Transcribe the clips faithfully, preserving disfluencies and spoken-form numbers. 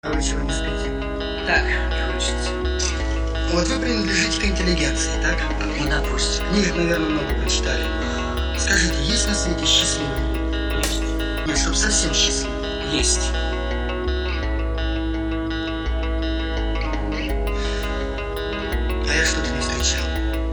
А вы чего не спите? Так, не хочется. Вот вы принадлежите к интеллигенции, так? Ну, допустим. Книжек, наверное, много прочитали. Скажите, есть на свете счастливые? Есть. Нет, чтоб совсем счастливые. Есть. А я что-то не встречал.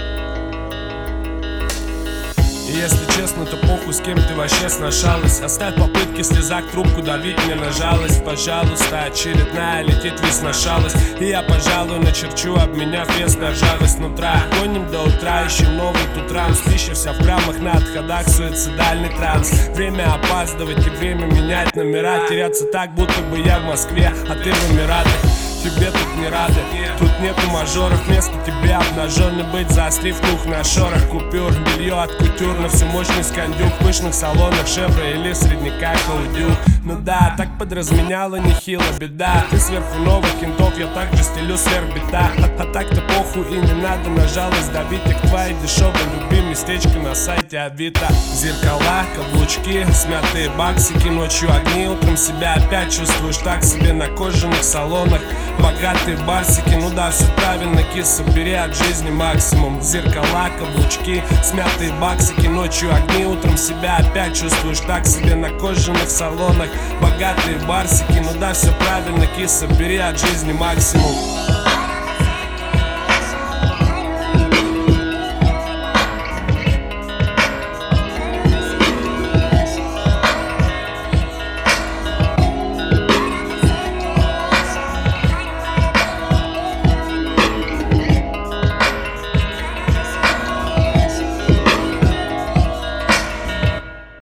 И если честно, то похуй, с кем ты вообще сношалась. Оставь попытки слезать трубку, давить мне на жалость. Пожалуйста, очередная летит весна шалость. И я, пожалуй, начерчу, обменяв вес на жалость нутра. Гоним до утра, ищем новый тут рамс. Пищишься в граммах на отходах, суицидальный транс. Время опаздывать и время менять номера. Теряться так, будто бы я в Москве, а ты в Эмиратах. Тебе тут не рады, тут нету мажоров. Вместо тебя обнаженный быть, заострив нюх на шорах. Купюр, белье от кутюр на всю мощность кондюк. В пышных салонах шевро или средняка колдюк. Ну да, так подразменяла нехило беда. Ты сверху новых кентов, я также стелю сверх бита. А, а так-то похуй и не надо на жалость давить. Как твои дешевые любим местечко на сайте Авито. Зеркала, каблучки, смятые баксики. Ночью огни, утром себя опять чувствуешь так себе на кожаных салонах. Богатые барсики, ну да, все правильно, киса, бери от жизни максимум. Зеркала, каблучки, смятые баксики. Ночью огни, утром себя опять чувствуешь так себе на кожаных салонах. Богатые барсики, ну да, все правильно, киса, бери от жизни максимум.